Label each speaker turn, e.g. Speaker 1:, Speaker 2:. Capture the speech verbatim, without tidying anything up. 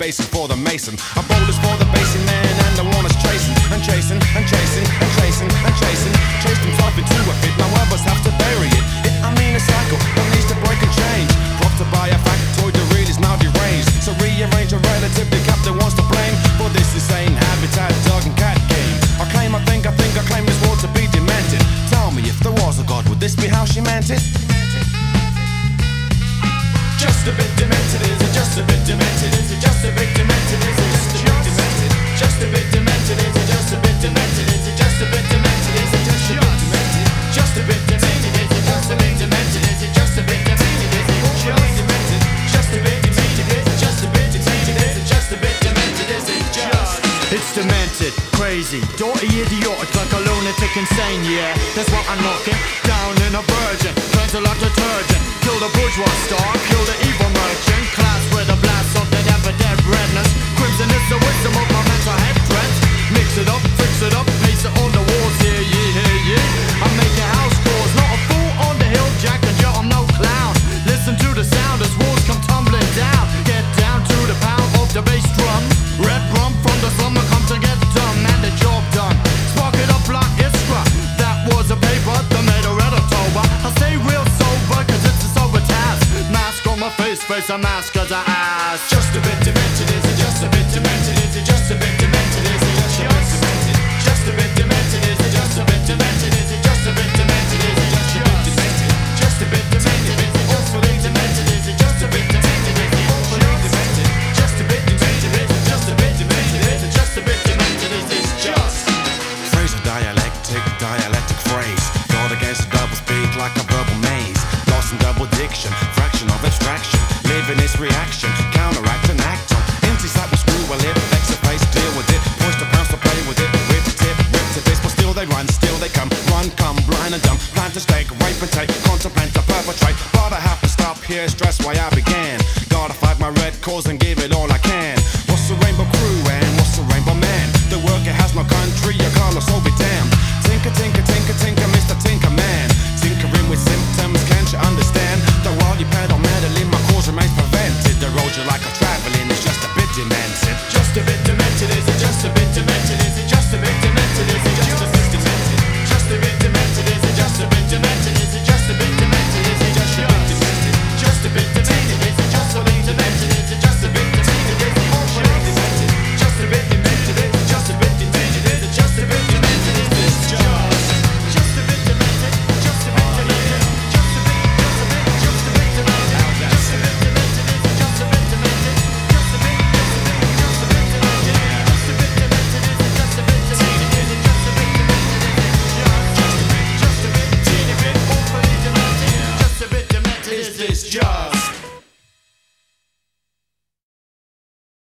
Speaker 1: pacing for the mason. A bowler's for the basing man, and the one is chasing, and chasing, and chasing, and chasing, and chasing. Chased himself into a fit, now others have to bury it. it I mean a cycle that needs to break and change. Propped to buy a factoid, the reel is now deranged. So rearrange a relative the captain wants to blame for this insane habitat, dog and cat game. I claim, I think, I think, I claim this world to be demented. Tell me if there was a God, would this be how she meant it? Just a bit demented, is it just a bit demented? Is it just a bit demented? Is it just a bit demented? Just a bit demented, is it just a bit demented? Is it just a bit demented? Is it just a bit demented? Just a bit demented, is it just a bit demented? Is it just a bit demented? Is it just demented? Just a bit demented, is it just a bit demented? Is it just a bit demented? Is it just?
Speaker 2: It's demented, crazy, dirty, idiotic, like a lunatic, insane, yeah. That's what I'm knocking down in a virgin, turns a like detergent. Kill the bourgeois star, kill the evil merchant. Class with a blast of the never dead redness. Crimson is the wisdom of my mental head threats. Mix it up, fix it up, paste it on the walls, yeah, yeah, yeah, yeah. I'm making house calls, not a fool on the hill, Jack and Joe, I'm no clown. Listen to the sound as walls come tumbling down. Get down to the pound of the bass drum. Red rum from the slumber come to get done, and the job done. Spark it up like Iskra. That was a paper that made a red October. I stay real sober cause it's a sober task. Mask on my face, face a mask cause I ask.
Speaker 1: Just a bit demented, is it just a bit demented? Is it just a bit demented? Is it just a bit demented? Just a bit demented, is it just a bit demented? Is it just a bit demented? Is it just a bit demented? Just a bit demented, is it awfully demented? Is it just a bit demented? Is it awfully demented? Just a bit demented, is it just a bit demented? Is it just a bit demented? Is it just? Phrasal dialectic, dialectic phrase. Guard against a double speak like a verbal maze. Lost in double diction, fraction of abstraction. Living is reaction, counteract and act on. Empty side will screw a lip, vex a face, deal with it. Push the pounds to play with it. Rip tip, rip to this, but still they run, still they come. Run, come, blind and dumb. Plan to stake, rape and take, contemplate to perpetrate. But I have to stop here, stress why I began.